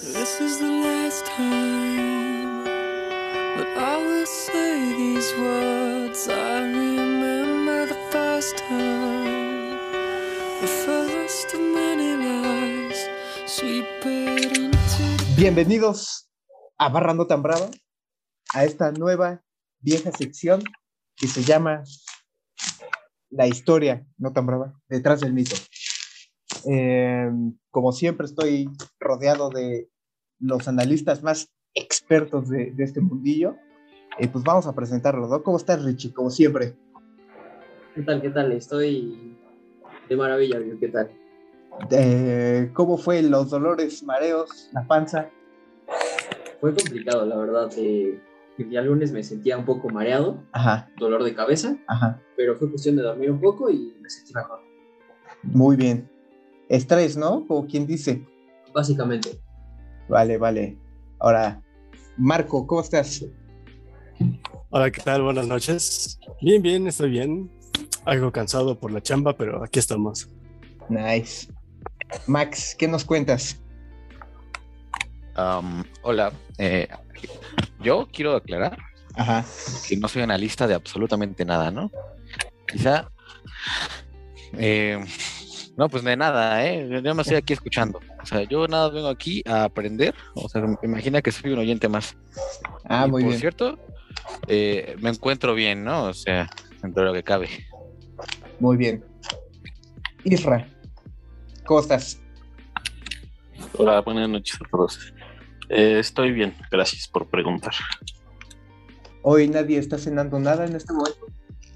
This is the last time that I will say these words. I remember the first time, the first of many lies sweeping into. Bienvenidos a Barra No Tan Brava, a esta nueva vieja sección que se llama La historia no tan brava detrás del mito. Como siempre estoy rodeado de los analistas más expertos de este mundillo. Pues vamos a presentarlo, ¿no? ¿Cómo estás, Richie? Como siempre. ¿Qué tal? Estoy de maravilla, ¿qué tal? ¿Cómo fue los dolores, mareos, la panza? Fue complicado, la verdad. El día lunes me sentía un poco mareado, Ajá. dolor de cabeza, Ajá. pero fue cuestión de dormir un poco y me sentí mejor. Muy bien. Estrés, ¿no? Como quien dice. Básicamente. Vale. Ahora, Marco, ¿cómo estás? Hola, ¿qué tal? Buenas noches. Bien, estoy bien. Algo cansado por la chamba, pero aquí estamos. Nice. Max, ¿qué nos cuentas? Hola, yo quiero aclarar Ajá. que no soy analista de absolutamente nada, ¿no? Quizá, no, pues de nada, yo me estoy aquí escuchando. O sea, yo nada vengo aquí a aprender. O sea, imagina que soy un oyente más. Ah, y muy por bien. cierto, me encuentro bien, ¿no? O sea, dentro de lo que cabe. Muy bien. Isra, ¿cómo estás? Hola, buenas noches a todos. Estoy bien, gracias por preguntar. Hoy nadie está cenando nada en este momento.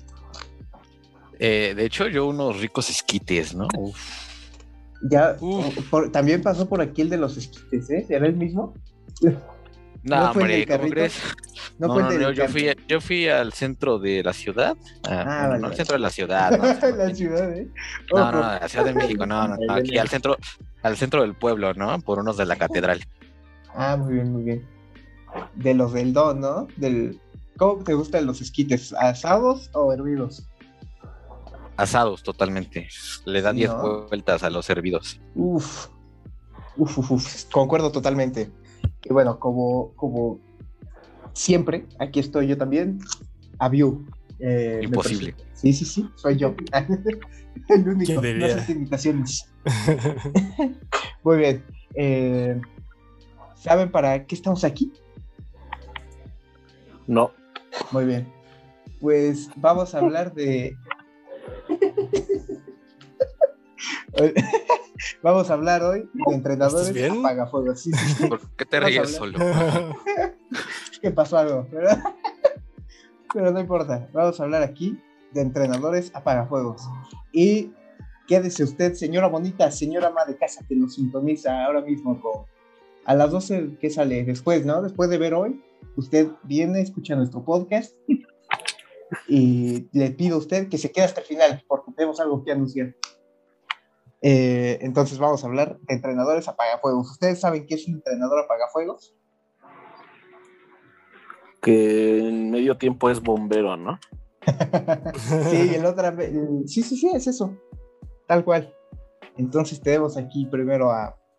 De hecho, yo unos ricos esquites, ¿no? Uf. Ya, también pasó por aquí el de los esquites, ¿eh? ¿Era el mismo? No, fue el hombre, del ¿cómo carrito? crees? No fue el del yo fui al centro de la ciudad. Vale. No al centro de la ciudad, no. La ciudad, ¿eh? No, la Ciudad de México, no, aquí al centro del pueblo, ¿no? Por unos de la catedral. Ah, muy bien. De los del Don, ¿no? ¿Cómo te gustan los esquites? ¿Asados o hervidos? Asados totalmente. Le da Sí, 10 ¿no? vueltas a los hervidos. Uf. Concuerdo totalmente. Y bueno, como siempre, aquí estoy yo también. Abiu. Imposible. Sí, soy yo. El único. ¿Quién diría? No haces imitaciones. Muy bien. ¿Saben para qué estamos aquí? No, Muy bien. Pues vamos a hablar de... Vamos a hablar hoy de entrenadores ¿Estás bien? apagafuegos. Sí. ¿Por qué te Vamos a ríes hablar. solo? ¿Qué pasó algo? ¿Verdad? Pero no importa. Vamos a hablar aquí de entrenadores apagafuegos. Y quédese usted, señora bonita, señora ama de casa que nos sintoniza ahora mismo a las 12 que sale después, ¿no? Después de ver hoy, usted viene, escucha nuestro podcast y le pido a usted que se quede hasta el final porque tenemos algo que anunciar. Entonces vamos a hablar de entrenadores apagafuegos. ¿Ustedes saben qué es un entrenador apagafuegos? que en medio tiempo es bombero, ¿no? Sí, sí, es eso, tal cual. Entonces tenemos aquí primero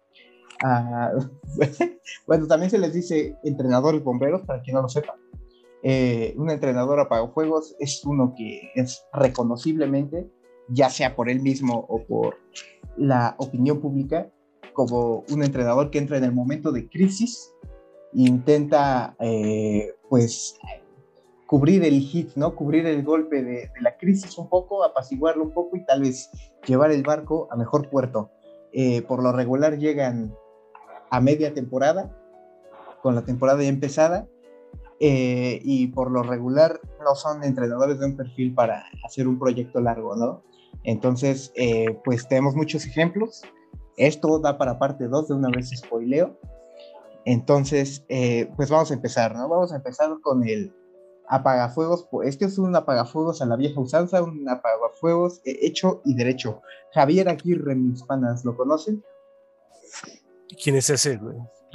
bueno, también se les dice entrenadores bomberos, para quien no lo sepa. Un entrenador apagafuegos es uno que es reconociblemente, ya sea por él mismo o por la opinión pública, como un entrenador que entra en el momento de crisis e intenta, pues, cubrir el hit, ¿no? Cubrir el golpe de la crisis un poco, apaciguarlo un poco y tal vez llevar el barco a mejor puerto. Por lo regular llegan a media temporada, con la temporada ya empezada, y por lo regular no son entrenadores de un perfil para hacer un proyecto largo, ¿no? Entonces, pues tenemos muchos ejemplos. Esto da para parte 2, de una vez spoileo. Entonces, pues vamos a empezar, ¿no? Vamos a empezar con el apagafuegos. Este es un apagafuegos a la vieja usanza, un apagafuegos hecho y derecho. Javier Aguirre, mis panas, ¿lo conocen? ¿Quién es ese, güey?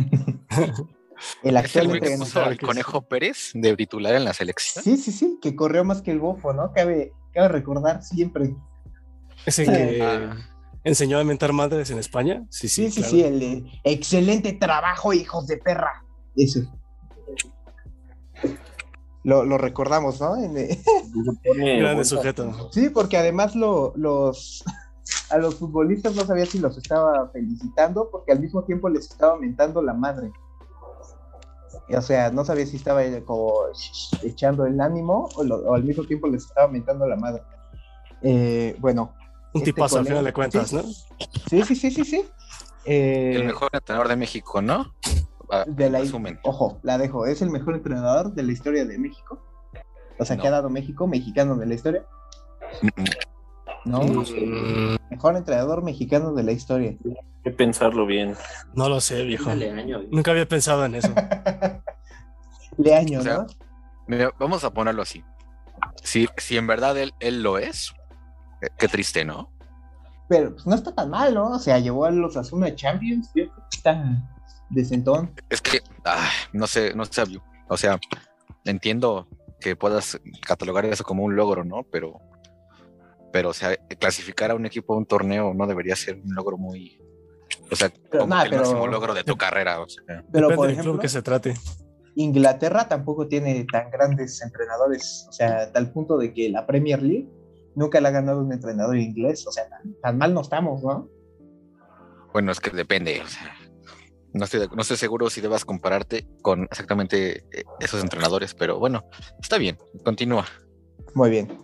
El ¿Es el actual güey que entrenador. puso al Conejo Pérez de titular en la selección? Sí, que corrió más que el Bofo, ¿no? Cabe recordar siempre. Ese Sí. que enseñó a mentar madres en España. Sí, Sí, claro. sí, el de excelente trabajo, hijos de perra. Ese. Lo recordamos, ¿no? Grande sujeto. Sí, porque además a los futbolistas no sabía si los estaba felicitando, porque al mismo tiempo les estaba mentando la madre. O sea, no sabía si estaba como echando el ánimo o al mismo tiempo les estaba mentando la madre. Bueno. Un tipazo al colega, final de cuentas, sí, ¿no? Sí. El mejor entrenador de México, ¿no? De la, resumen. ojo, la dejo, es el mejor entrenador de la historia de México. O sea, No. que ha dado México, mexicano de la historia. No, mejor entrenador mexicano de la historia. Hay que pensarlo bien. No lo sé, viejo. Dale año. Nunca había pensado en eso. Leaño, O sea, ¿no? Mira, vamos a ponerlo así. Si en verdad él lo es, qué triste, ¿no? Pero pues, no está tan mal, ¿no? O sea, llevó a los Asuna Champions, yo creo que está decentón. Es que, no sé, o sea, entiendo que puedas catalogar eso como un logro, ¿no? Pero, o sea, clasificar a un equipo a un torneo no debería ser un logro muy, o sea, Pero, como que el máximo logro de tu carrera, o sea. Pero Depende por del club ejemplo, que se trate. Inglaterra tampoco tiene tan grandes entrenadores, o sea, a tal punto de que la Premier League nunca la ha ganado un entrenador inglés, o sea, tan mal no estamos, ¿no? Bueno, es que depende, o sea, no estoy seguro si debas compararte con exactamente esos entrenadores, pero bueno, está bien, continúa. Muy bien.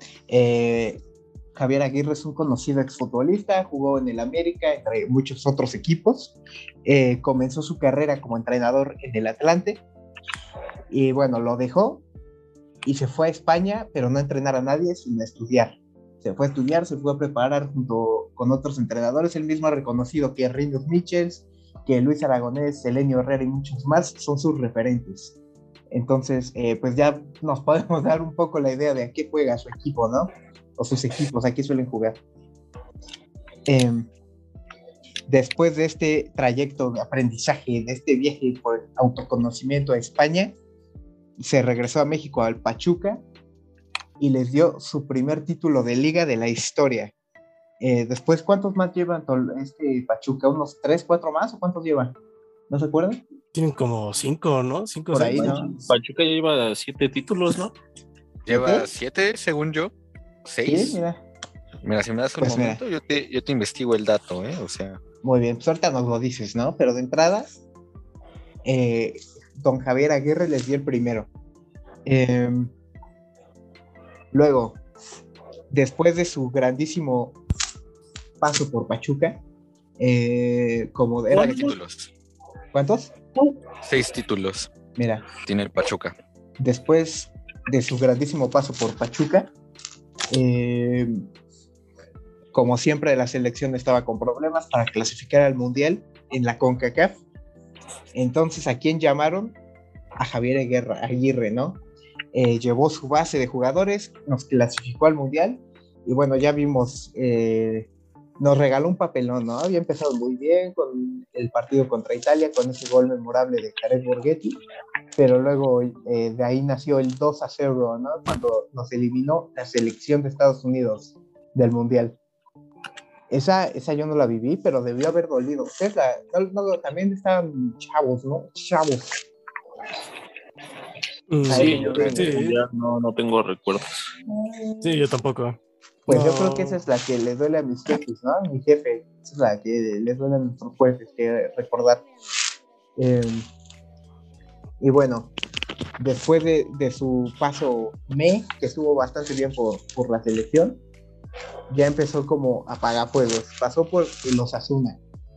Javier Aguirre es un conocido exfutbolista, jugó en el América, entre muchos otros equipos. Comenzó su carrera como entrenador en el Atlante y bueno, lo dejó y se fue a España, pero no a entrenar a nadie, sino a estudiar. Se fue a estudiar, se fue a preparar junto con otros entrenadores. Él mismo ha reconocido que Rinus Michels, que Luis Aragonés, Elenio Herrera y muchos más son sus referentes. Entonces, pues ya nos podemos dar un poco la idea de a qué juega su equipo, ¿no? O sus equipos, a qué suelen jugar. Después de este trayecto de aprendizaje, de este viaje por autoconocimiento a España, se regresó a México al Pachuca y les dio su primer título de liga de la historia. Después, ¿cuántos más llevan este Pachuca? ¿Unos 3, 4 más o cuántos llevan? ¿No se acuerdan? Tienen como 5, ¿no? 5 Por ahí, ¿no? Pachuca ya lleva 7 títulos, ¿no? Lleva 7, según yo, 6. Sí, mira. Mira, si me das un Pues momento, yo te investigo el dato, o sea. Muy bien, pues ahorita nos lo dices, ¿no? Pero de entrada, don Javier Aguirre les dio el primero. Luego, después de su grandísimo paso por Pachuca, como era... 6 títulos. ¿Cuántos? 6 títulos Mira, tiene el Pachuca. después de su grandísimo paso por Pachuca, como siempre la selección estaba con problemas para clasificar al Mundial en la CONCACAF. Entonces, ¿a quién llamaron? A Javier Aguirre, ¿no? Llevó su base de jugadores, nos clasificó al Mundial y bueno, ya vimos, nos regaló un papelón, ¿no? Había empezado muy bien con el partido contra Italia, con ese gol memorable de Jared Borghetti, pero luego de ahí nació el 2-0, ¿no? Cuando nos eliminó la selección de Estados Unidos del Mundial. Esa yo no la viví, pero debió haber dolido. Ustedes también estaban chavos, ¿no? Chavos. Sí, yo Sí. no tengo recuerdos. Sí, yo tampoco. Pues No. yo creo que esa es la que le duele a mis jefes, ¿no? A mi jefe. Esa es la que les duele a nuestros jefes, que recordar. Y bueno, después de su paso que estuvo bastante bien por la selección, ya empezó como apagafuegos. Pasó por los Asuna,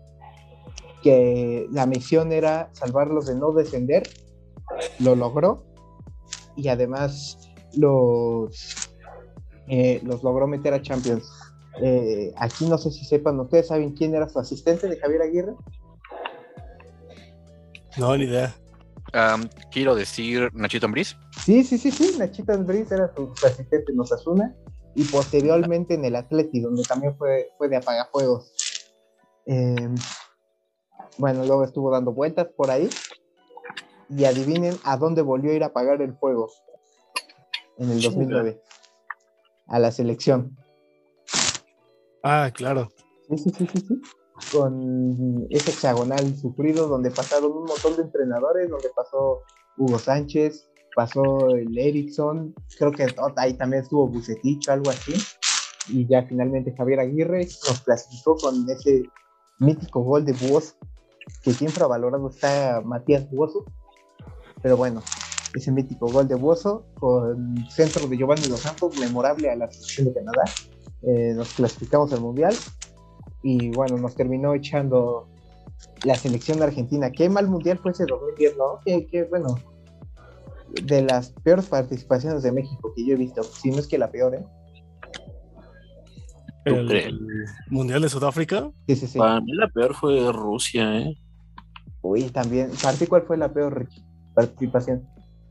que la misión era salvarlos de no descender. Lo logró y además los logró meter a Champions. Aquí no sé si sepan, ¿ustedes saben quién era su asistente de Javier Aguirre? No, ni idea. Quiero decir Nachito Ambriz. Sí, Nachito Ambriz era su asistente en Osasuna y posteriormente en el Atleti, donde también fue de apagafuegos. Bueno, luego estuvo dando vueltas por ahí y adivinen a dónde volvió a ir a apagar el fuego en el 2009. A la selección. Ah, claro. Sí. Con ese hexagonal sufrido donde pasaron un montón de entrenadores, donde pasó Hugo Sánchez, pasó el Erickson, creo que ahí también estuvo Bucetich, algo así, y ya finalmente Javier Aguirre nos clasificó con ese mítico gol de Buoso, que siempre infravalorado está Matías Buoso, pero bueno, ese mítico gol de Buoso con centro de Giovanni Dos Santos, memorable a la selección de Canadá. Nos clasificamos al Mundial y bueno, nos terminó echando la selección de Argentina. Qué mal Mundial fue ese 2010, ¿no? Que bueno, de las peores participaciones de México que yo he visto, si no es que la peor, ¿eh? El Mundial de Sudáfrica. Sí. Para mí la peor fue Rusia, ¿eh? Uy, también. ¿Para ti cuál fue la peor participación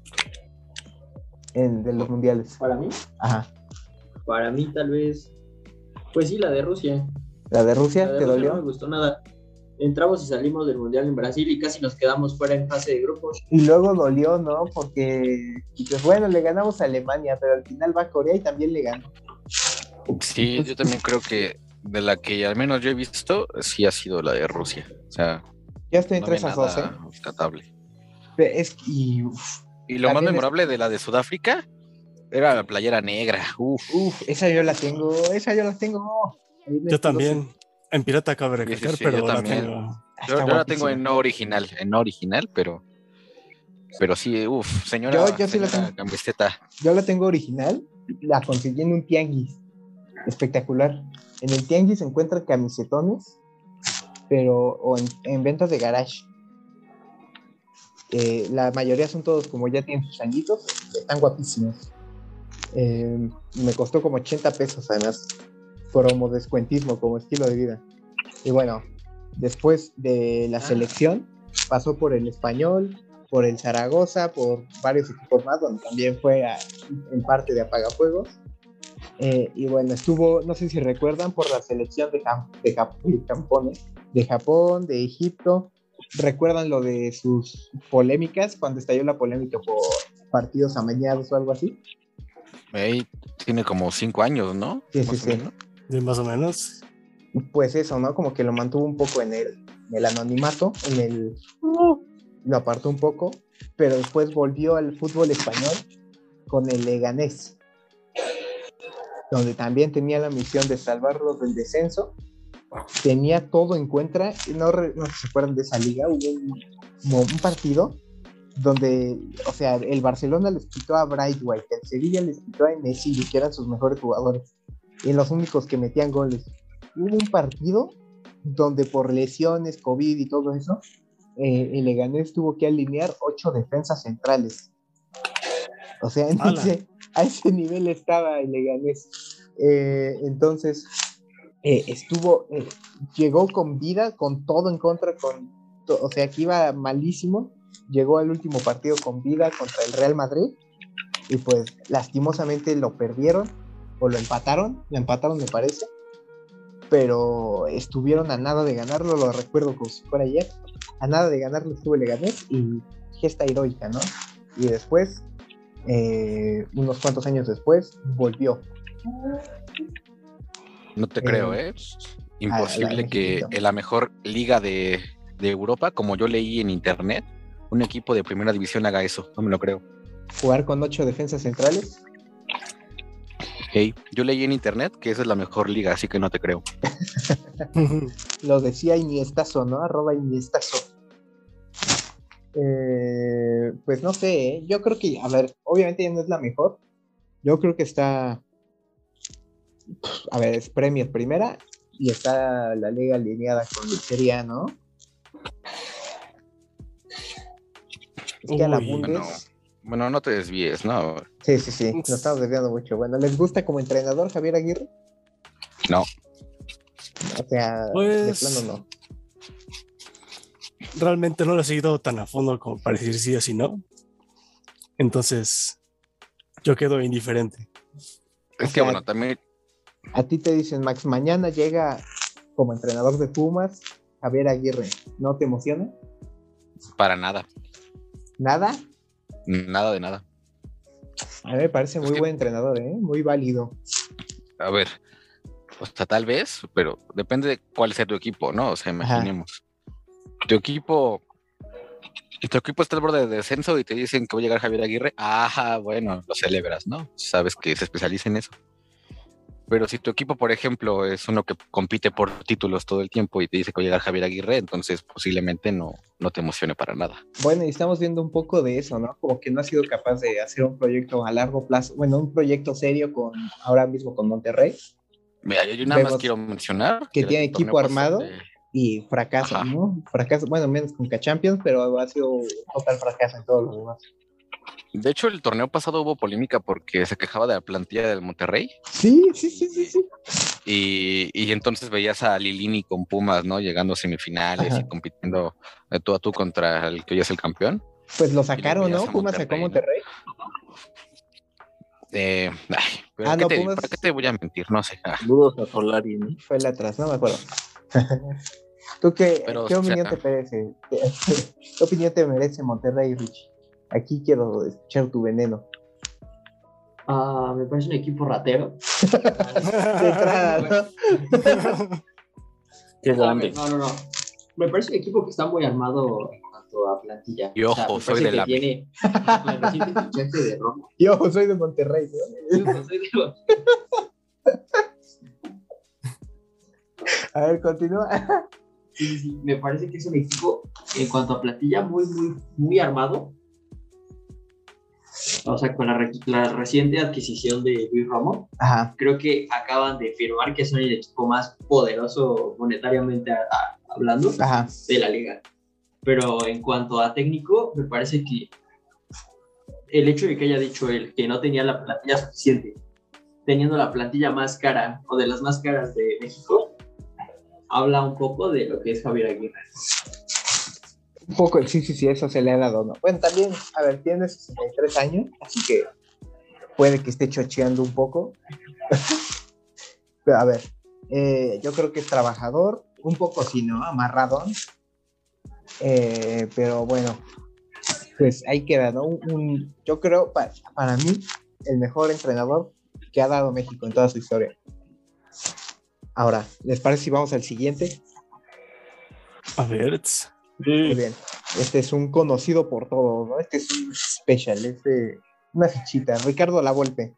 de los mundiales? Para mí, Ajá. para mí tal vez, pues sí, la de Rusia. ¿La de Rusia La de te Rusia dolió? no me gustó nada. Entramos y salimos del Mundial en Brasil y casi nos quedamos fuera en fase de grupos. Y luego dolió, ¿no? Porque dices, bueno, le ganamos a Alemania, pero al final va a Corea y también le ganó. Sí, yo también creo que de la que al menos yo he visto, sí ha sido la de Rusia. O sea, Ya estoy no entre había esas dos, ¿eh? nada rescatable. Y Y lo más también memorable de la de Sudáfrica era la playera negra. esa yo la tengo. Ahí Yo también. En pirata cabe recalcar, sí, pero yo la también. tengo. Yo la tengo en no original, pero sí, señora, Yo sí la señora tengo. camiseta. Yo la tengo original, la conseguí en un tianguis. Espectacular. En el tianguis se encuentran camisetones, pero en ventas de garage. La mayoría son todos como ya tienen sus añitos, están guapísimos. Me costó como 80 pesos además, como descuentismo, como estilo de vida. Y bueno, después de la selección, pasó por el Español, por el Zaragoza, por varios equipos más, donde también fue en parte de apagafuegos. Y bueno, estuvo, no sé si recuerdan, por la selección de Japón, de Egipto. ¿Recuerdan lo de sus polémicas, cuando estalló la polémica por partidos amañados o algo así? Ahí tiene como 5 años, ¿no? Sí. Más o menos. Pues eso, ¿no? Como que lo mantuvo un poco en el anonimato, lo apartó un poco, pero después volvió al fútbol español con el Leganés, donde también tenía la misión de salvarlos del descenso. Tenía todo en contra. No se acuerdan de esa liga. Hubo un partido donde, o sea, el Barcelona les quitó a Braithwaite, el Sevilla les quitó a Messi, que eran sus mejores jugadores, y los únicos que metían goles. Hubo un partido donde por lesiones, COVID y todo eso, el Leganés tuvo que alinear 8 defensas centrales. O sea, a ese nivel estaba el Leganés. Entonces, llegó con vida, con todo en contra, o sea, que iba malísimo. Llegó al último partido con vida contra el Real Madrid y pues lastimosamente lo perdieron o lo empataron me parece, pero estuvieron a nada de ganarlo, lo recuerdo como si fuera ayer, a nada de ganarlo estuvo el Leganés y gesta heroica, ¿no? Y después, unos cuantos años después, volvió. No te creo, ¿eh? Imposible que en la mejor liga de Europa, como yo leí en internet, un equipo de primera división haga eso. No me lo creo. ¿Jugar con 8 defensas centrales? Hey, yo leí en internet que esa es la mejor liga, así que no te creo. Lo decía Iniestazo, ¿no? @Iniestazo. Pues no sé, ¿eh? Yo creo que, a ver, obviamente ya no es la mejor. Yo creo que está... A ver, es Premier primera y está la liga alineada con el Serie A, ¿no? Es que a la Bundes... Bueno, no te desvíes, ¿no? Sí, nos estamos desviando mucho. Bueno, ¿les gusta como entrenador Javier Aguirre? No. O sea, pues, de plano no. Realmente no lo he seguido tan a fondo como para decir sí o sí no. Entonces, yo quedo indiferente. Es que bueno, también... A ti te dicen, Max, mañana llega como entrenador de Pumas Javier Aguirre. ¿No te emociona? Para nada. ¿Nada? Nada de nada. A mí me parece muy buen entrenador, ¿eh? Muy válido. A ver, O sea, tal vez, pero depende de cuál sea tu equipo, ¿no? O sea, imaginemos. Tu equipo está al borde de descenso y te dicen que va a llegar Javier Aguirre. Bueno, lo celebras, ¿no? Sabes que se especializa en eso. Pero si tu equipo, por ejemplo, es uno que compite por títulos todo el tiempo y te dice que va a llegar Javier Aguirre, entonces posiblemente no te emocione para nada. Bueno, y estamos viendo un poco de eso, ¿no? Como que no ha sido capaz de hacer un proyecto a largo plazo, bueno, un proyecto serio ahora mismo con Monterrey. Mira, yo nada más quiero mencionar que tiene equipo armado y fracasa, ¿no? Fracaso, bueno, menos con Champions, pero ha sido un total fracaso en todos los demás. De hecho, el torneo pasado hubo polémica porque se quejaba de la plantilla del Monterrey. Sí. Y entonces veías a Lilini con Pumas, ¿no? Llegando a semifinales y compitiendo tú a tú contra el que hoy es el campeón. Pues lo sacaron, ¿no? Pumas sacó Monterrey. ¿Para qué te voy a mentir? No sé. Saludos a Solari, ¿no? Fue el atrás, no me acuerdo. ¿Tú qué opinión te merece? ¿Qué opinión te merece Monterrey, Rich? Aquí quiero escuchar tu veneno. Me parece un equipo ratero. De entrada, ¿no? Qué grande. No. Me parece un equipo que está muy armado en cuanto a plantilla. Y ojo, soy de la... Tiene el reciente fichaje de Roma. Y ojo, soy de Monterrey, ¿no? A ver, continúa. Sí, me parece que es un equipo en cuanto a plantilla muy, muy, muy armado. O sea, con la reciente adquisición de Luis Romo, creo que acaban de firmar que son el equipo más poderoso monetariamente hablando de la liga. Pero en cuanto a técnico, me parece que el hecho de que haya dicho él que no tenía la plantilla suficiente, teniendo la plantilla más cara o de las más caras de México, habla un poco de lo que es Javier Aguirre. Un poco, sí, eso se le ha dado, ¿no? Bueno, también, a ver, tiene 63 años, así que puede que esté chocheando un poco. Pero a ver, yo creo que es trabajador, un poco sí, ¿no? Amarradón. Pero bueno, pues ahí queda, ¿no? Yo creo, para mí, el mejor entrenador que ha dado México en toda su historia. Ahora, ¿les parece si vamos al siguiente? A ver. Muy bien. Este es un conocido por todos, ¿no? Este es un special, una fichita. Ricardo Lavolpe.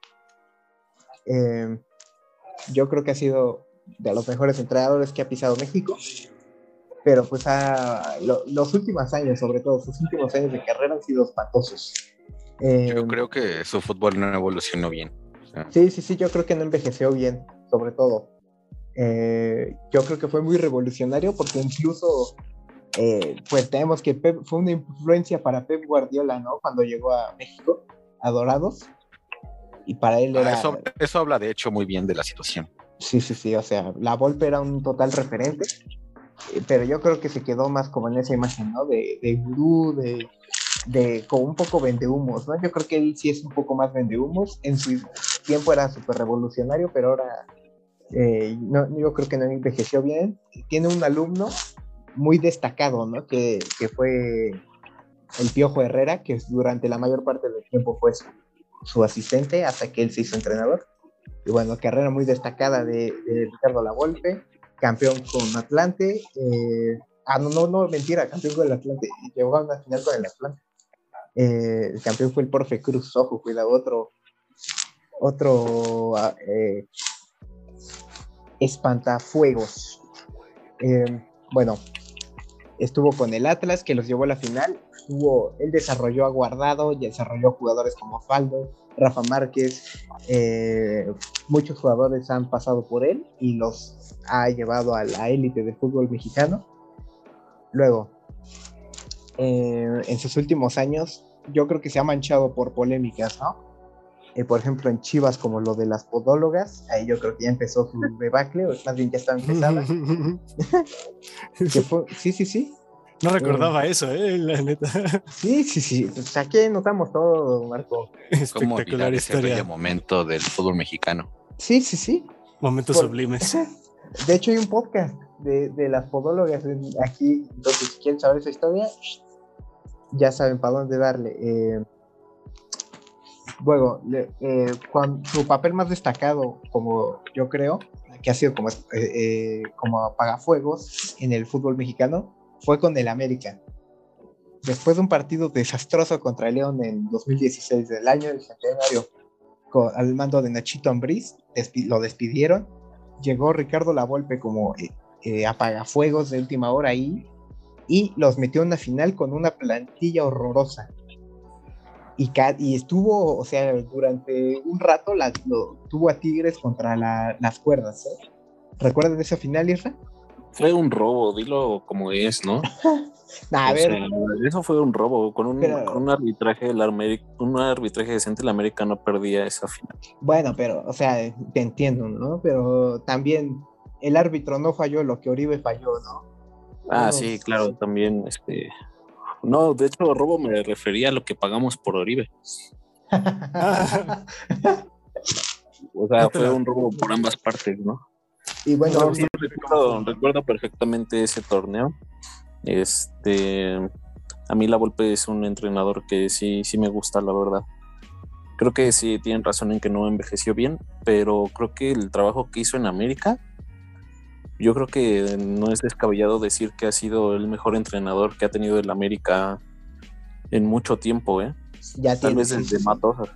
Yo creo que ha sido de los mejores entrenadores que ha pisado México, pero pues los últimos años, sobre todo, sus últimos años de carrera han sido espantosos. Yo creo que su fútbol no evolucionó bien. O sea. Sí, yo creo que no envejeció bien, sobre todo. Yo creo que fue muy revolucionario porque incluso pues tenemos que Pep fue una influencia para Pep Guardiola, ¿no? Cuando llegó a México, a Dorados, y para él era... Eso habla de hecho muy bien de la situación. Sí, o sea, la Volpe era un total referente, pero yo creo que se quedó más como en esa imagen, ¿no? De gurú, de como un poco vendehumos, ¿no? Yo creo que él sí es un poco más vendehumos. En su tiempo era súper revolucionario, pero ahora yo creo que no envejeció bien. Tiene un alumno muy destacado, ¿no? Que fue el Piojo Herrera, que durante la mayor parte del tiempo fue su asistente hasta que él se hizo entrenador. Y bueno, carrera muy destacada de Ricardo Lavolpe, campeón con Atlante. No, mentira, campeón con el Atlante. Llegó a una final con el Atlante. El campeón fue el Profe Cruz, ojo, cuidado, otro espantafuegos. Bueno, estuvo con el Atlas, que los llevó a la final. Él desarrolló a Guardado, y desarrolló jugadores como Faldo, Rafa Márquez. Muchos jugadores han pasado por él y los ha llevado a la élite del fútbol mexicano. Luego, en sus últimos años, yo creo que se ha manchado por polémicas, ¿no? Por ejemplo, en Chivas, como lo de las podólogas, ahí yo creo que ya empezó su debacle, o más bien ya estaba empezada. Sí. No recordaba eso, la neta. Sí. Pues aquí notamos todo, Marco. ¿Cómo olvidar ese bello momento del fútbol mexicano? Sí. Momentos sublimes. De hecho, hay un podcast de las podólogas aquí. Entonces, si quieren saber esa historia, ya saben para dónde darle. Luego, su papel más destacado, como yo creo, que ha sido como apagafuegos en el fútbol mexicano, fue con el América. Después de un partido desastroso contra el León en 2016, del año del centenario, al mando de Nachito Ambriz, lo despidieron. Llegó Ricardo Lavolpe como apagafuegos de última hora ahí y los metió en una final con una plantilla horrorosa. Y estuvo, o sea, durante un rato tuvo a Tigres contra las cuerdas, ¿eh? ¿Recuerdas de esa final, Isra? Fue un robo, dilo como es, ¿no? Eso fue un robo. Con un arbitraje un arbitraje decente, el América no perdía esa final. Bueno, pero, o sea, te entiendo, ¿no? Pero también el árbitro no falló lo que Oribe falló, ¿no? Sí, claro, también, No, de hecho, robo me refería a lo que pagamos por Oribe. O sea, fue un robo por ambas partes, ¿no? Y bueno, recuerdo perfectamente ese torneo. A mí Lavolpe es un entrenador que sí me gusta, la verdad. Creo que sí tienen razón en que no envejeció bien, pero creo que el trabajo que hizo en América, yo creo que no es descabellado decir que ha sido el mejor entrenador que ha tenido el América en mucho tiempo, ¿eh? Tal vez desde Matosas.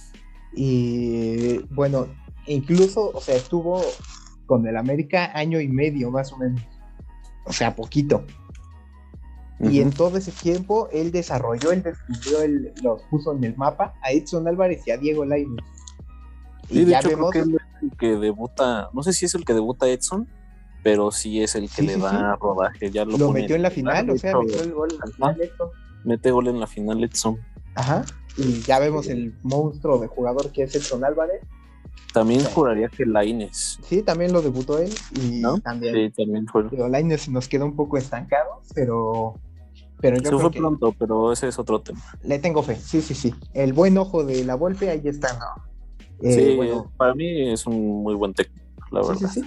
Y bueno, incluso, o sea, estuvo con el América año y medio más o menos, o sea, poquito. Uh-huh. Y en todo ese tiempo él desarrolló, los puso en el mapa a Edson Álvarez y a Diego Lainez. Y de hecho creo que es el que debuta, no sé si es el que debuta Edson, pero sí es el que le da rodaje. Ya lo metió en la final, o sea, metió el gol en la final Edson. Mete gol en la final Edson. Ajá, y ya vemos el monstruo de jugador que es Edson Álvarez. También juraría que Lainez. Sí, también lo debutó él. Y ¿no? También fue. Lainez nos quedó un poco estancado, pero yo se fue pronto, pero ese es otro tema. Le tengo fe, sí. El buen ojo de Lavolpe, ahí está, ¿no? Bueno, para mí es un muy buen técnico, la verdad. Sí.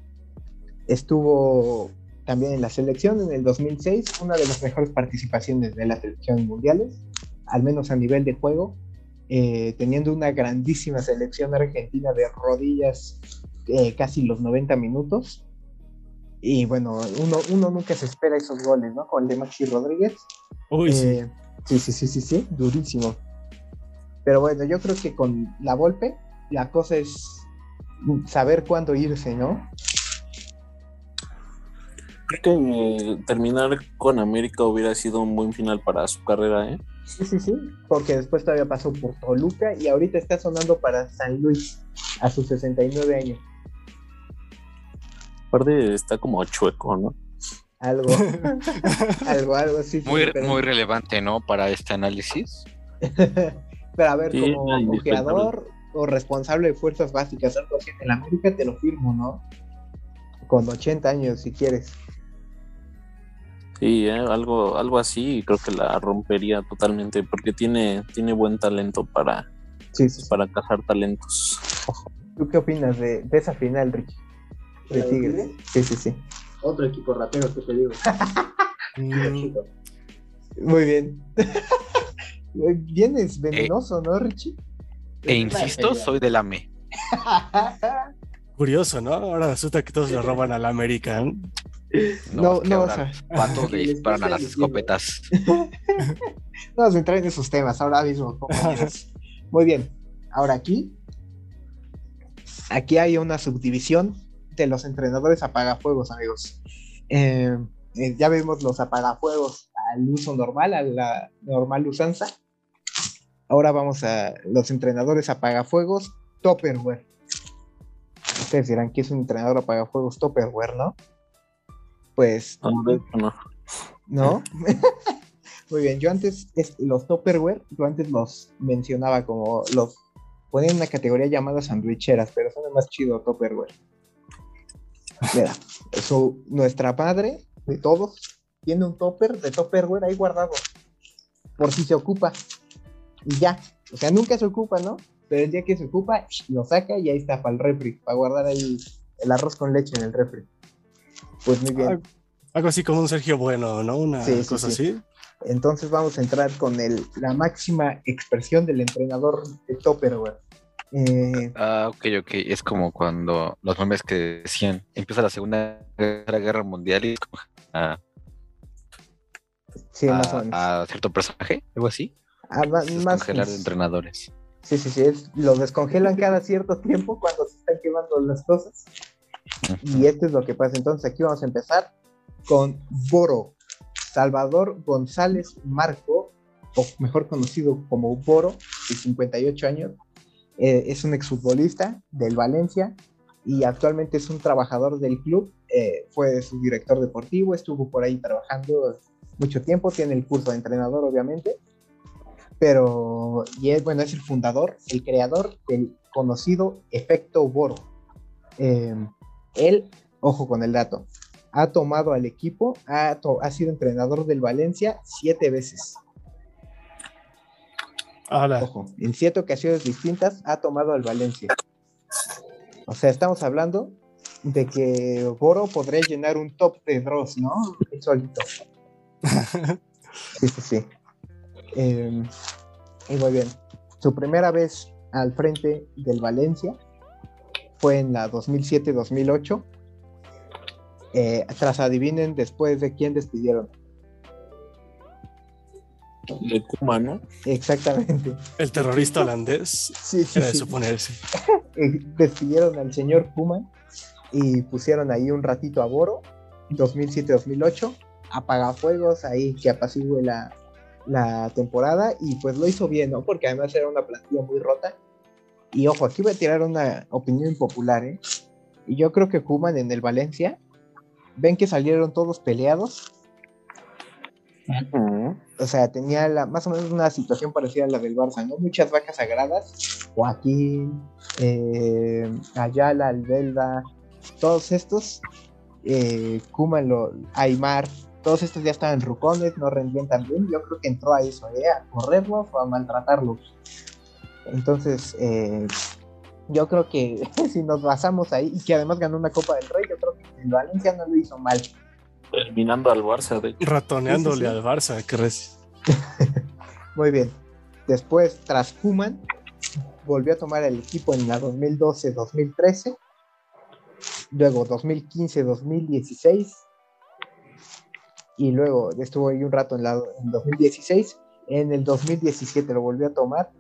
Estuvo también en la selección en el 2006, una de las mejores participaciones de las selecciones mundiales, al menos a nivel de juego, teniendo una grandísima selección argentina de rodillas casi los 90 minutos. Y bueno, uno nunca se espera esos goles, ¿no? Con el de Maxi Rodríguez. Uy, sí. Sí, durísimo. Pero bueno, yo creo que con Lavolpe la cosa es saber cuándo irse, ¿no? Creo que terminar con América hubiera sido un buen final para su carrera, ¿eh? Sí, porque después todavía pasó por Toluca y ahorita está sonando para San Luis a sus 69 años. Aparte está como chueco, ¿no? Algo, sí. Muy relevante, ¿no? Para este análisis. Pero a ver, sí, como ojeador o responsable de fuerzas básicas, algo así en América, te lo firmo, ¿no? Con 80 años, si quieres. Sí, algo así, creo que la rompería totalmente, porque tiene buen talento para cazar talentos. ¿Tú qué opinas de esa final, Richie? De Tigres. Sí. Otro equipo ratero, ¿qué te digo? Muy bien. Vienes venenoso, ¿no, Richie? Insisto, soy del AME. Curioso, ¿no? Ahora resulta que todos le roban a la América, ¿eh? No, ¿cuántos le disparan a las escopetas? No vamos a entrar en esos temas ahora mismo, compañeros. Muy bien. Ahora aquí hay una subdivisión de los entrenadores apagafuegos, amigos. Ya vemos los apagafuegos al uso normal, a la normal usanza. Ahora vamos a los entrenadores apagafuegos Tupperware. Ustedes dirán que es un entrenador apagafuegos Tupperware, ¿no? Pues no. Muy bien, yo antes los Tupperware, los mencionaba como los ponía en una categoría llamada sandwicheras, pero suena más chido Tupperware. Mira, nuestra madre de todos tiene un tupper de Tupperware ahí guardado por si se ocupa y ya, o sea, nunca se ocupa, ¿no? Pero el día que se ocupa lo saca y ahí está para el refri, para guardar ahí el arroz con leche en el refri. Pues muy bien. Algo así como un Sergio Bueno, ¿no? Una cosa así. Entonces vamos a entrar con la máxima expresión del entrenador de Tupperware. Ok. Es como cuando los memes que decían, empieza la Segunda Guerra Mundial y sí, más o menos. A cierto personaje, algo así. Descongelar de entrenadores. Sí, lo descongelan cada cierto tiempo cuando se están quemando las cosas. Y esto es lo que pasa. Entonces aquí vamos a empezar con Boro, Salvador González Marco, o mejor conocido como Boro, de 58 años. Es un exfutbolista del Valencia y actualmente es un trabajador del club. Fue su director deportivo, estuvo por ahí trabajando mucho tiempo, tiene el curso de entrenador obviamente, pero es el fundador, el creador del conocido efecto Boro. Él, ojo con el dato, ha tomado al equipo, ha sido entrenador del Valencia 7 veces. Ojo, en 7 ocasiones distintas ha tomado al Valencia. O sea, estamos hablando de que Boro podría llenar un top de Dross, ¿no? El solito. Sí. Y muy bien. Su primera vez al frente del Valencia fue en la 2007-2008. Tras adivinen después de quién despidieron. De Koeman, ¿no? Exactamente. El terrorista holandés. Sí. Era de suponerse. Despidieron al señor Koeman y pusieron ahí un ratito a Boro, 2007-2008, apagafuegos ahí que apacigüe la temporada, y pues lo hizo bien, ¿no? Porque además era una plantilla muy rota. Y ojo, aquí voy a tirar una opinión impopular, ¿eh? Y yo creo que Koeman en el Valencia, ven que salieron todos peleados. O sea, tenía más o menos una situación parecida a la del Barça, ¿no? Muchas vacas sagradas, Joaquín, Ayala, Albelda, todos estos, Koeman, Aimar, todos estos ya estaban rucones, no rendían tan bien. Yo creo que entró a eso, a correrlos o a maltratarlos. Entonces, yo creo que si nos basamos ahí, y que además ganó una Copa del Rey, yo creo que el Valencia no lo hizo mal. Terminando al Barça, de hecho. Ratoneándole al Barça, qué res. Muy bien. Después, tras Koeman, volvió a tomar el equipo en la 2012-2013, luego 2015-2016, y luego estuvo ahí un rato en 2016. En el 2017 lo volvió a tomar,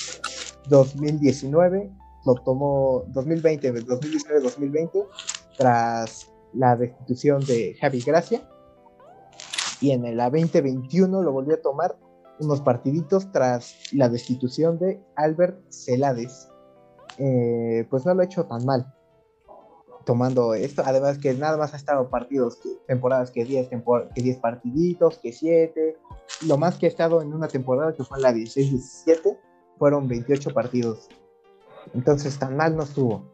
2019 lo tomó, 2019-2020, tras la destitución de Javi Gracia, y en la 2021 lo volvió a tomar unos partiditos tras la destitución de Albert Celades. Pues no lo ha hecho tan mal tomando esto, además que nada más ha estado temporadas que 10 partiditos, que 7, lo más que ha estado en una temporada, que fue en la 16-17, fueron 28 partidos, entonces tan mal no estuvo.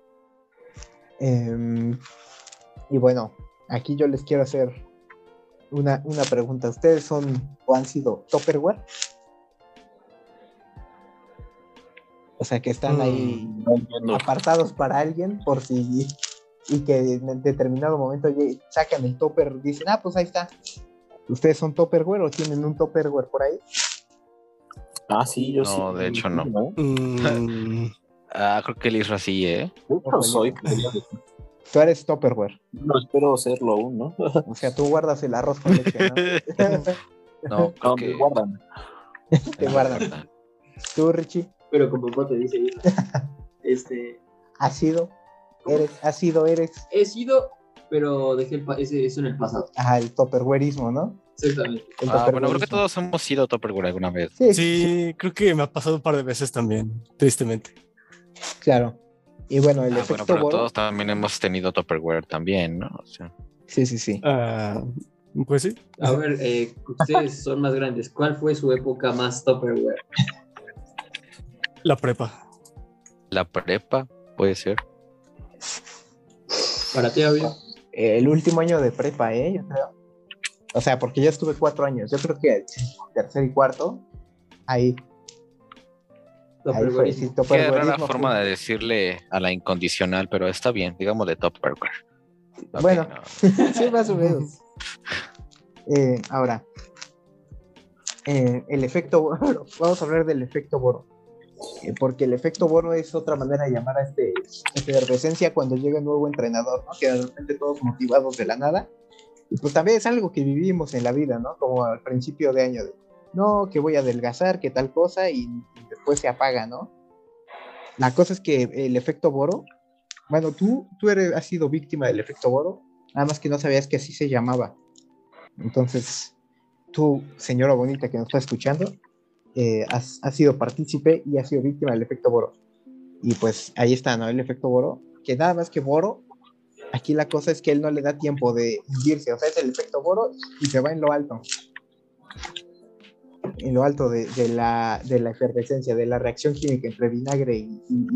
Y bueno, aquí yo les quiero hacer una pregunta. ¿Ustedes son o han sido Tupperware? O sea, que están ahí apartados para alguien por si, y que en determinado momento sacan el topper, dicen, pues ahí está. ¿Ustedes son Tupperware o tienen un Tupperware por ahí? Sí, yo sí. No, de hecho no. Creo que el Isra sí, Yo soy. Tú eres Tupperware. No espero serlo aún, ¿no? O sea, tú guardas el arroz con leche, ¿no? No, creo que... guardan. Te guardan. ¿Tú, Richie? Pero como vos te dice, ¿Has sido? ¿Eres? He sido, pero dejé eso en el pasado. El tupperwareismo, ¿no? Exactamente. Bueno, creo que todos hemos sido Tupperware alguna vez. Sí, creo que me ha pasado un par de veces también, tristemente. Claro. Y bueno, el efecto pero Boro, todos también hemos tenido Tupperware también, ¿no? O sea... Sí. Pues sí. A ver, ustedes son más grandes. ¿Cuál fue su época más Tupperware? La prepa. La prepa, puede ser. ¿Para ti, Avio? El último año de prepa, yo creo. O sea, porque yo estuve 4 años. Yo creo que tercer y cuarto, ahí fue. Sí, qué rara forma de decirle a la incondicional, pero está bien, digamos de Tupperware. Okay, bueno, sí, más o menos. Ahora, el efecto Boro. Vamos a hablar del efecto Boro. Porque el efecto Boro es otra manera de llamar a efervescencia cuando llega un nuevo entrenador, ¿no? Que de repente todos motivados de la nada. Y pues también es algo que vivimos en la vida, ¿no? Como al principio de año, no, que voy a adelgazar, que tal cosa, y después se apaga, ¿no? La cosa es que el efecto Boro, bueno, tú has sido víctima del efecto Boro, nada más que no sabías que así se llamaba. Entonces, tú, señora bonita que nos está escuchando, has sido partícipe y has sido víctima del efecto Boro. Y pues ahí está, ¿no? El efecto Boro, que nada más que Boro, aquí la cosa es que él no le da tiempo de hundirse, o sea, es el efecto Boro y se va en lo alto. En lo alto de la efervescencia, de la reacción química entre vinagre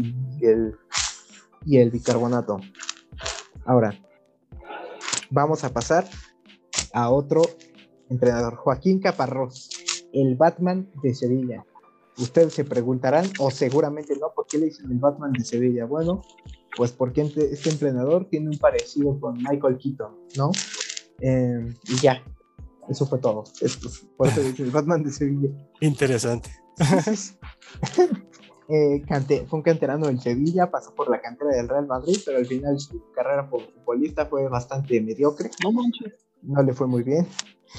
y el bicarbonato. Ahora, vamos a pasar a otro entrenador, Joaquín Caparrós, el Batman de Sevilla. Ustedes se preguntarán, o seguramente no, ¿por qué le dicen el Batman de Sevilla? Bueno, pues porque este entrenador tiene un parecido con Michael Keaton, ¿no? Y ya, eso fue todo. Por eso dice el Batman de Sevilla. Interesante. Fue un canterano del Sevilla, pasó por la cantera del Real Madrid, pero al final su carrera como futbolista fue bastante mediocre. No le fue muy bien.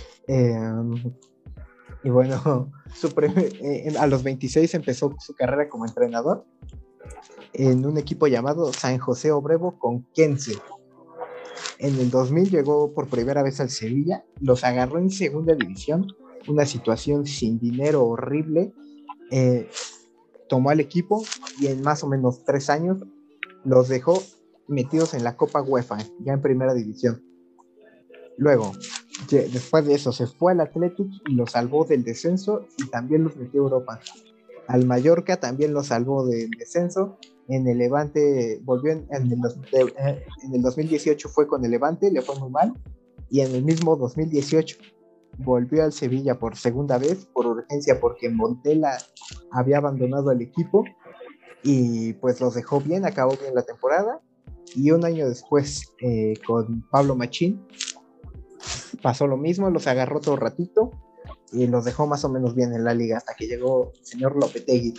Y bueno, a los 26 empezó su carrera como entrenador en un equipo llamado San José Obrero Conquense. En el 2000 llegó por primera vez al Sevilla, los agarró en segunda división, una situación sin dinero horrible, tomó al equipo y en más o menos 3 años los dejó metidos en la Copa UEFA, ya en primera división. Luego, después de eso, se fue al Athletic y lo salvó del descenso y también los metió a Europa. Al Mallorca también lo salvó del descenso. En el Levante volvió en el 2018 fue con el Levante, le fue muy mal. Y en el mismo 2018 volvió al Sevilla por segunda vez, por urgencia, porque Montella había abandonado el equipo. Y pues los dejó bien, acabó bien la temporada. Y un año después, con Pablo Machín, pasó lo mismo, los agarró todo ratito y los dejó más o menos bien en la liga hasta que llegó el señor Lopetegui.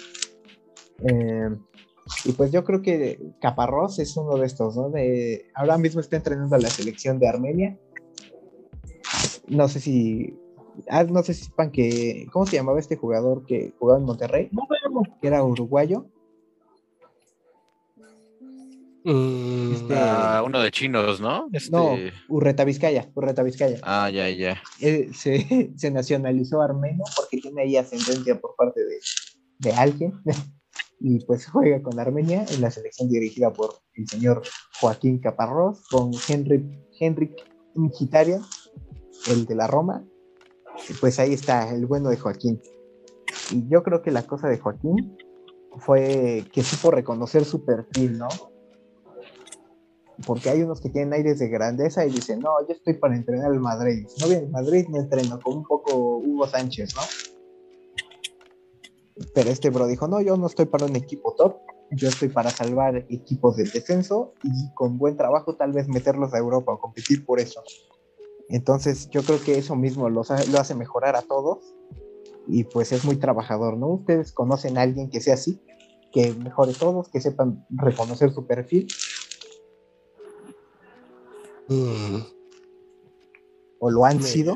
Y pues yo creo que Caparrós es uno de estos, ¿no? Ahora mismo está entrenando a la selección de Armenia. No sé si sepan que, ¿cómo se llamaba este jugador que jugaba en Monterrey? Que era uruguayo. Uno de chinos, ¿no? No, Urreta Vizcaya. Ah, ya. Se nacionalizó armenio porque tiene ahí ascendencia por parte de alguien. Y pues juega con Armenia en la selección dirigida por el señor Joaquín Caparrós, con Henrik Mkhitaryan, el de la Roma. Y pues ahí está el bueno de Joaquín. Y yo creo que la cosa de Joaquín fue que supo reconocer su perfil, ¿no? Porque hay unos que tienen aires de grandeza y dicen, no, yo estoy para entrenar al Madrid. No bien, el Madrid no entreno, como un poco Hugo Sánchez, ¿no? Pero este bro dijo, no, yo no estoy para un equipo top, yo estoy para salvar equipos del descenso y con buen trabajo tal vez meterlos a Europa o competir por eso. Entonces yo creo que eso mismo lo hace mejorar a todos y pues es muy trabajador, ¿no? ¿Ustedes conocen a alguien que sea así? Que mejore todos, que sepan reconocer su perfil. ¿O lo han sido?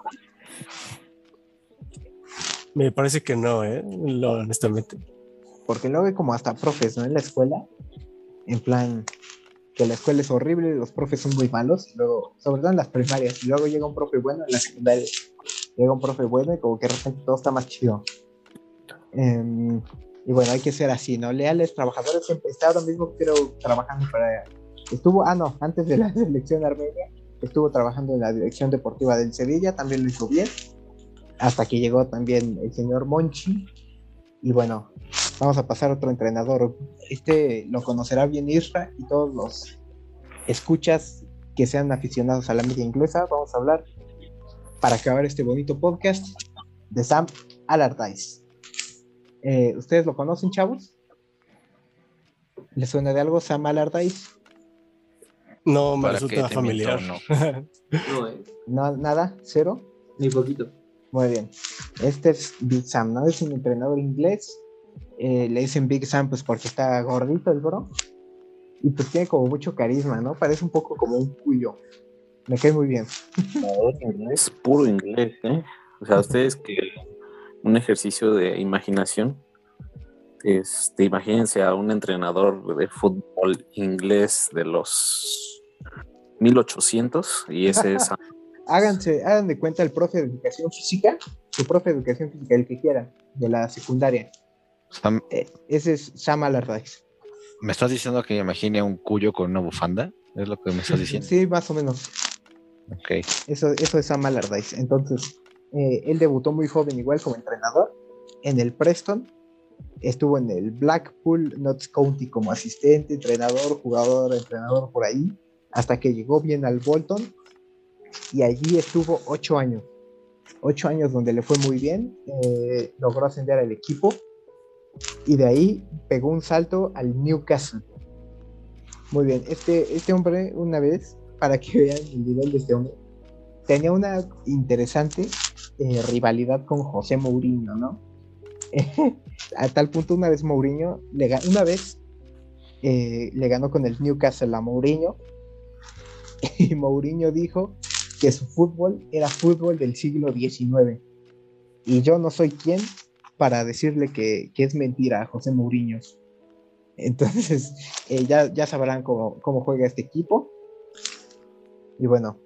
Me parece que no, honestamente. Porque luego hay como hasta profes, ¿no? En la escuela, en plan, que la escuela es horrible, los profes son muy malos, y luego, sobre todo en las primarias, y luego llega un profe bueno, en la secundaria llega un profe bueno y como que de repente todo está más chido. Y bueno, hay que ser así, ¿no? Leales, trabajadores, siempre está ahora mismo, creo, trabajando para... antes de la selección armenia, estuvo trabajando en la dirección deportiva del Sevilla, también lo hizo bien, hasta que llegó también el señor Monchi. Y bueno, vamos a pasar a otro entrenador. Lo conocerá bien Isra y todos los escuchas que sean aficionados a la media inglesa. Vamos a hablar, para acabar este bonito podcast, de Sam Allardyce. ¿Ustedes lo conocen, chavos? ¿Les suena de algo Sam Allardyce? No, me resulta familiar. No, No, nada, cero. Ni poquito. Muy bien. Este es Big Sam, ¿no? Es un entrenador inglés. Le dicen Big Sam pues porque está gordito el bro. Y pues tiene como mucho carisma, ¿no? Parece un poco como un cuyo. Me cae muy bien. Es puro inglés, ¿eh? O sea, ustedes que un ejercicio de imaginación, imagínense a un entrenador de fútbol inglés de los 1800 y ese es... Hagan de cuenta el profe de educación física, su profe de educación física, el que quieran, de la secundaria. Ese es Sam Allardyce. ¿Me estás diciendo que imagine a un cuyo con una bufanda? ¿Es lo que me estás diciendo? Sí, más o menos. Ok. Eso es Sam Allardyce. Entonces, él debutó muy joven igual como entrenador en el Preston. Estuvo en el Blackpool, Notts County como asistente, entrenador por ahí, hasta que llegó bien al Bolton. Y allí estuvo 8 años. 8 años donde le fue muy bien. Logró ascender al equipo. Y de ahí pegó un salto al Newcastle. Muy bien. Este hombre, una vez, para que vean el nivel de este hombre, tenía una interesante rivalidad con José Mourinho, ¿no? A tal punto, una vez Mourinho le ganó con el Newcastle a Mourinho. Y Mourinho dijo que su fútbol era fútbol del siglo XIX. Y yo no soy quien para decirle que es mentira a José Mourinho. Entonces, ya sabrán cómo juega este equipo. Y bueno,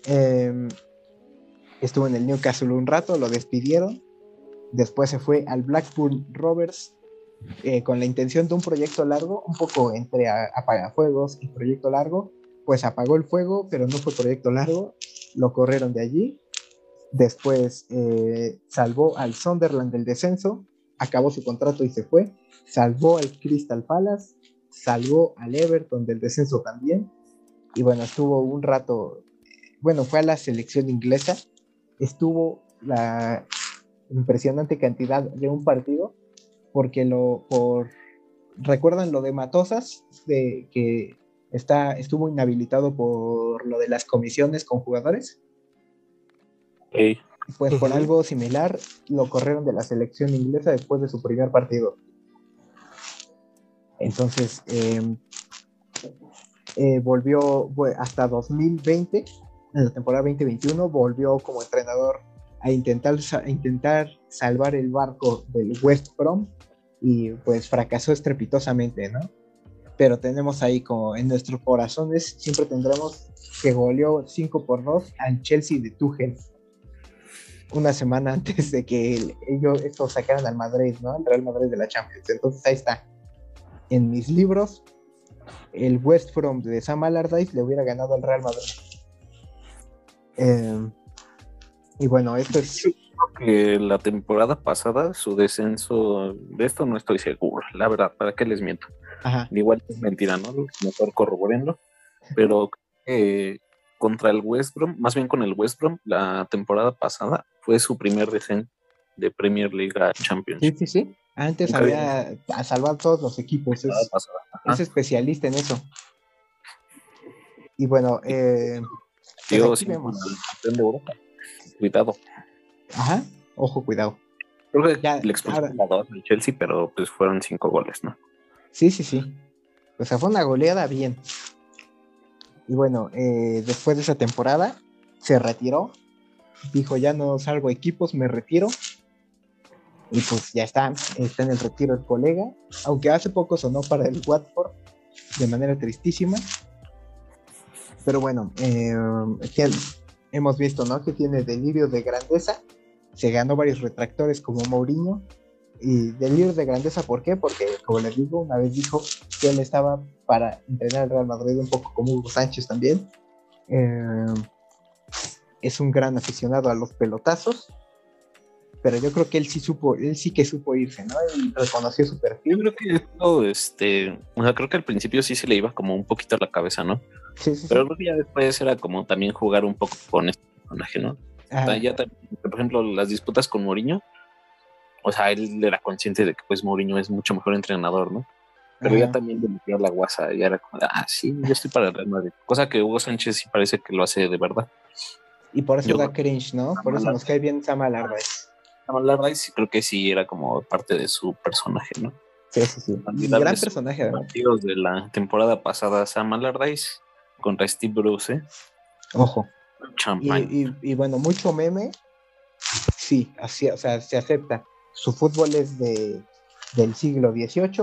estuvo en el Newcastle un rato, lo despidieron. Después se fue al Blackpool Rovers con la intención de un proyecto largo, un poco entre apagafuegos y proyecto largo. Pues apagó el fuego, pero no fue proyecto largo. Lo corrieron de allí. Después salvó al Sunderland del descenso, acabó su contrato y se fue. Salvó al Crystal Palace, salvó al Everton del descenso también. Y bueno, estuvo un rato, fue a la selección inglesa. Estuvo la impresionante cantidad de un partido, porque ¿recuerdan lo de Matosas? De que estuvo inhabilitado por lo de las comisiones con jugadores. Hey. Pues por algo similar lo corrieron de la selección inglesa después de su primer partido. Entonces volvió hasta 2020, en la temporada 2021 volvió como entrenador a intentar salvar el barco del West Brom, y pues fracasó estrepitosamente, ¿no? Pero tenemos ahí, como en nuestros corazones siempre tendremos, que goleó 5-2 al Chelsea de Tuchel una semana antes de que estos sacaran al Madrid, ¿no? El Real Madrid de la Champions. Entonces ahí está. En mis libros, el West Brom de Sam Allardyce le hubiera ganado al Real Madrid. Y bueno, esto es... Que la temporada pasada, su descenso, de esto no estoy seguro, la verdad, ¿para qué les miento? Ajá. Igual es mentira, ¿no? Mejor corroborenlo, pero contra el West Brom, más bien con el West Brom, la temporada pasada fue su primer descenso de Premier League a Champions. Sí. Antes había salvado todos los equipos, es especialista en eso. Y bueno, digo, sí, vemos. De Europa. Cuidado. Ajá, ojo, cuidado. Creo que le expulsaron la 2 al Chelsea, pero pues fueron 5 goles, ¿no? Sí. O sea, fue una goleada bien. Y bueno, después de esa temporada se retiró. Dijo, ya no salgo equipos, me retiro. Y pues ya está en el retiro el colega. Aunque hace poco sonó para el Watford de manera tristísima. Pero bueno, hemos visto, ¿no? Que tiene delirios de grandeza. Se ganó varios retractores como Mourinho. Y delirios de grandeza, ¿por qué? Porque, como les digo, una vez dijo que él estaba para entrenar al Real Madrid, un poco como Hugo Sánchez también. Es un gran aficionado a los pelotazos, pero yo creo que él sí que supo irse, ¿no? Él reconoció su perfil. Yo creo que o sea, creo que al principio sí se le iba como un poquito a la cabeza, ¿no? Sí. Pero creo que ya después era como también jugar un poco con este personaje, ¿no? O sea, ya también, por ejemplo, las disputas con Mourinho, o sea, él era consciente de que pues Mourinho es mucho mejor entrenador, ¿no? Pero ya también le metió la guasa, ya era como, sí, yo estoy para el Real Madrid. Cosa que Hugo Sánchez sí parece que lo hace de verdad. Y por eso da cringe, ¿no? Por eso nos cae bien Sam Allardyce. Sam Allardyce creo que sí era como parte de su personaje, ¿no? Sí. Un gran personaje, además. Partidos de la temporada pasada, Sam Allardyce contra Steve Bruce, ¿eh? Ojo. Champagne. Y bueno, mucho meme. Sí, así, o sea, se acepta. Su fútbol es del siglo XVIII.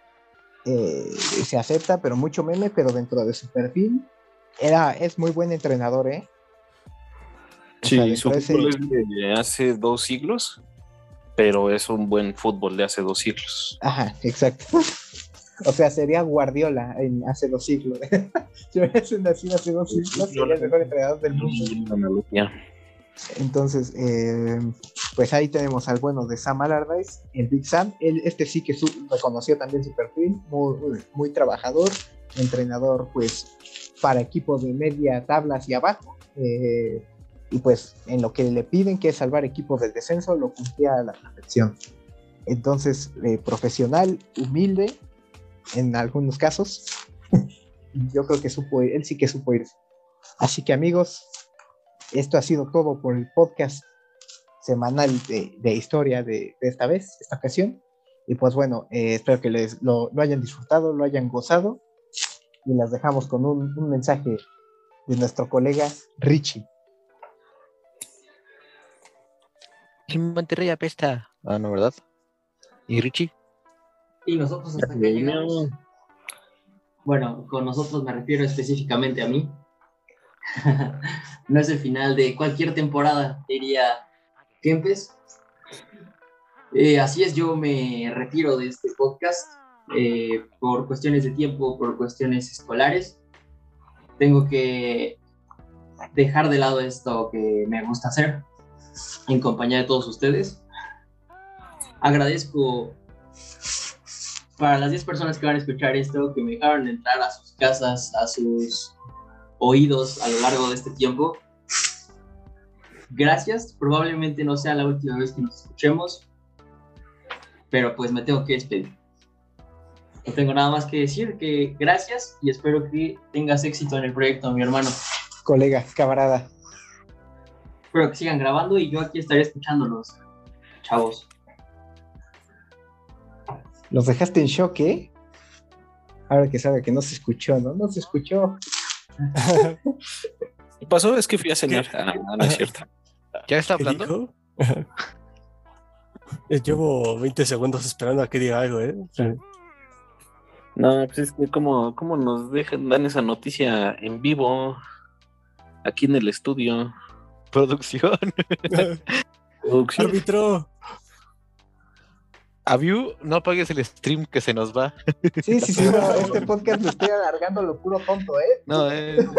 Se acepta, pero mucho meme, pero dentro de su perfil es muy buen entrenador, ¿eh? Sí, su fútbol es de hace 2 siglos, pero es un buen fútbol de hace 2 siglos. Ajá, exacto. O sea, sería Guardiola hace 2 siglos. Si hubiese nacido hace 2 siglos, sería el mejor entrenador del mundo. Entonces, pues ahí tenemos al bueno de Sam Allardyce, el Big Sam. Este sí que reconoció también su perfil, muy trabajador, entrenador pues para equipos de media tabla hacia abajo. Y pues en lo que le piden, que es salvar equipos del descenso, lo cumplía a la perfección. Entonces, profesional, humilde en algunos casos. Yo creo que él sí que supo irse. Así que amigos, esto ha sido todo por el podcast semanal de historia de esta ocasión. Y pues bueno, espero que lo hayan disfrutado, lo hayan gozado. Y las dejamos con un mensaje de nuestro colega Richie. El Monterrey apesta. Ah, no, ¿verdad? ¿Y Richie? Y nosotros hasta que llegamos. Bueno, con nosotros me refiero específicamente a mí. No es el final de cualquier temporada, diría Kempes. Así es, yo me retiro de este podcast por cuestiones de tiempo, por cuestiones escolares. Tengo que dejar de lado esto que me gusta hacer en compañía de todos ustedes. Agradezco para las 10 personas que van a escuchar esto, que me dejaron entrar a sus casas, a sus oídos a lo largo de este tiempo. Gracias, probablemente no sea la última vez que nos escuchemos, pero pues me tengo que despedir. No tengo nada más que decir que gracias y espero que tengas éxito en el proyecto, mi hermano. Colega, camarada. Espero que sigan grabando y yo aquí estaré escuchándolos, chavos. Los dejaste en shock, ¿eh? Ahora que sabe que no se escuchó, ¿no? No se escuchó. ¿Qué pasó? Es que fui a cenar. No es cierto. ¿Ya está hablando? Llevo 20 segundos esperando a que diga algo, ¿eh? No, pues es que ¿cómo nos dan esa noticia en vivo? Aquí en el estudio. Producción. Árbitro. Aviu, no apagues el stream que se nos va. Sí, no, este podcast lo estoy alargando lo puro tonto, ¿eh? No,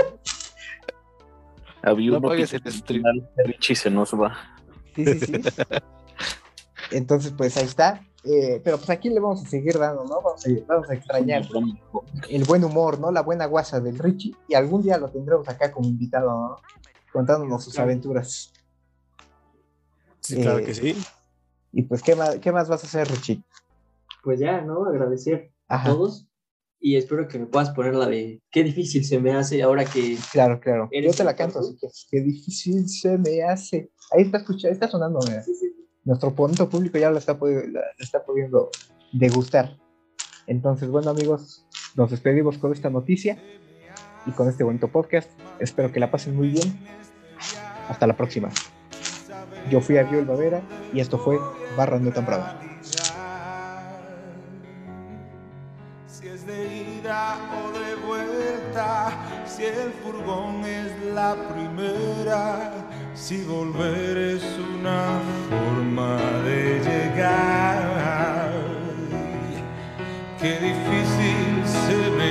Aviu, no apagues el stream. Richie se nos va. Sí. Entonces, pues ahí está. Pero pues aquí le vamos a seguir dando, ¿no? Vamos a extrañar el buen humor, ¿no? La buena guasa del Richie. Y algún día lo tendremos acá como invitado, ¿no? Contándonos sus aventuras. Sí, claro que sí. Y pues, ¿qué más vas a hacer, Richie? Pues ya, ¿no? Agradecer a todos. Y espero que me puedas poner la de qué difícil se me hace ahora que... Claro. Yo te la canto, así que qué difícil se me hace. Ahí está sonando, mira. Sí. Nuestro bonito público ya lo está pudiendo degustar. Entonces, bueno, amigos, nos despedimos con esta noticia y con este bonito podcast. Espero que la pasen muy bien. Hasta la próxima. Yo fui Aviu Bavera y esto fue Barra No Tan Brava. Si es de ida o de vuelta, si el furgón es la primera, si volver es una forma de llegar. Qué difícil se me